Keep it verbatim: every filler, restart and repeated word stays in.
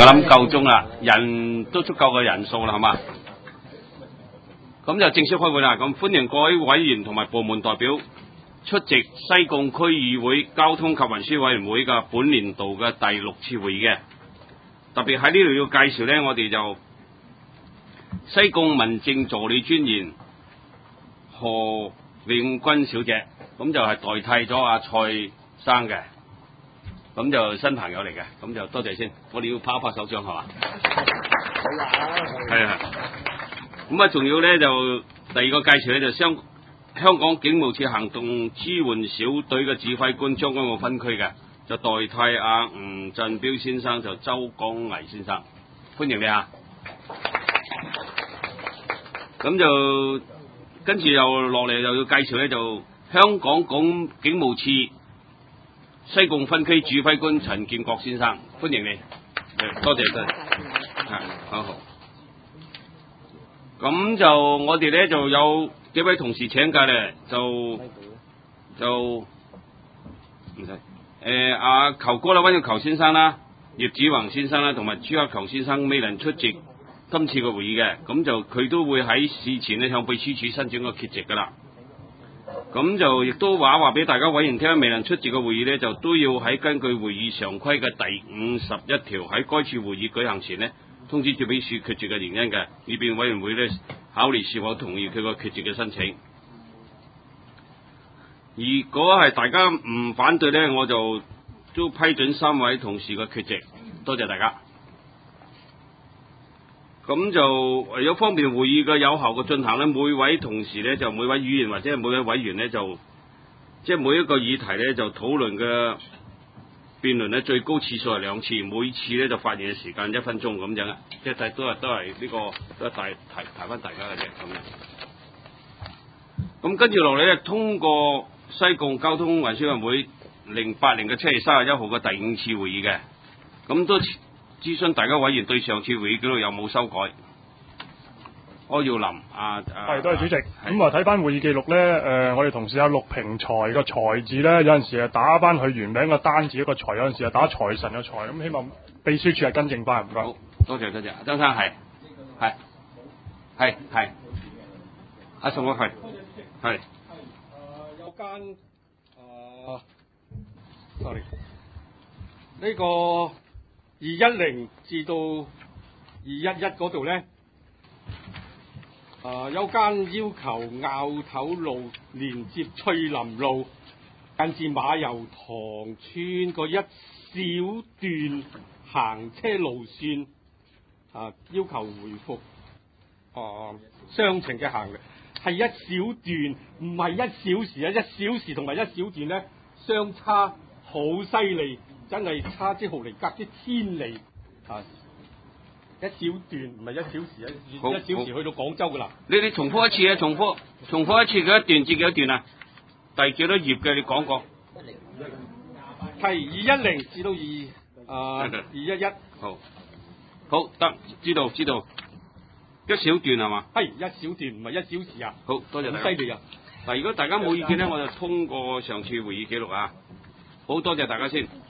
我諗夠鐘啦，人都足夠嘅人數啦，係嘛？咁就正式開會啦。咁歡迎各位委員同埋部門代表出席西貢區議會交通及運輸委員會嘅本年度嘅第六次會議嘅。特別喺呢度要介紹呢，我哋就西貢民政助理專員何永君小姐，咁就係代替咗阿蔡生嘅。咁就新朋友嚟嘅，咁就多謝先。我哋要拍一拍手掌係嘛？好啊，係啊。咁啊，仲要咧就第二個介紹咧就香香港警務處行動支援小隊嘅指揮官將軍澳分區嘅，就代替阿吳振彪先生，就周江毅先生，歡迎你啊！咁就跟住又落嚟又要介紹咧，就香港警警務處西貢分區指揮官陳建國先生，歡迎你，多謝多謝，係好好。咁就我哋咧就有幾位同事請假咧，就就唔使誒阿球哥啦，溫耀球先生啦、葉子宏先生啦，同埋朱克球先生未能出席今次嘅會議嘅，咁就佢都會喺事前咧向秘書處申請個缺席噶啦。咁就亦都話話俾大家委員聽，未能出席嘅會議呢，就都要喺根據會議常規嘅第五十一條，喺該次會議舉行前呢，通知住秘書缺席嘅原因嘅，以便委員會呢考慮是否同意佢個缺席嘅申請。如果係大家唔反對呢，我就都批准三位同事嘅缺席，多謝大家。咁就為咗方便會議嘅有效嘅進行咧，每位同事咧就每位議員或者係每位委員咧就即係每一個議題咧就討論嘅辯論咧最高次數係兩次，每次咧就發言嘅時間一分鐘咁樣，即係都係都係呢、這個都係大提提翻大家嘅啫咁樣。咁跟住落嚟咧，通過西貢交通運輸委員會零八年嘅七月三十一號嘅第五次會議嘅，咁都諮詢大家委員對上次會議記錄有冇修改？柯耀林啊， 係多謝主席。咁啊睇翻會議記錄咧，誒、呃、我哋同事阿陸平財個財字咧，有陣時啊打翻佢原名個單字一個財，有陣時啊打財神個財，咁希望秘書處係跟正翻，唔該。 好，多謝多謝，曾生係係係係，阿宋國輝係。 誒有間誒，sorry，呢個。二一零至到二一一嗰度咧，誒、呃、有間要求坳頭路連接翠林路近至馬油塘村個一小段行車路線，啊、呃、要求回復誒雙程嘅行嘅，係一小段，唔係一小時啊！一小時同埋一小段咧相差好犀利。真係差之毫厘，隔之千里啊！一小段唔係一小時，一一小時去到廣州噶啦。 你哋重複一次啊！重複重複一次，幾多段至幾多段啊？第幾多頁嘅？你講過。 係二一零至到二啊二一一。 好，好得知道知道。一小段係嘛？ 係一小段，唔係一小時啊！ 好多謝大家。 好犀利啊！ 嗱，如果大家冇意見咧，我就通過上次會議記錄啊。好多謝大家先。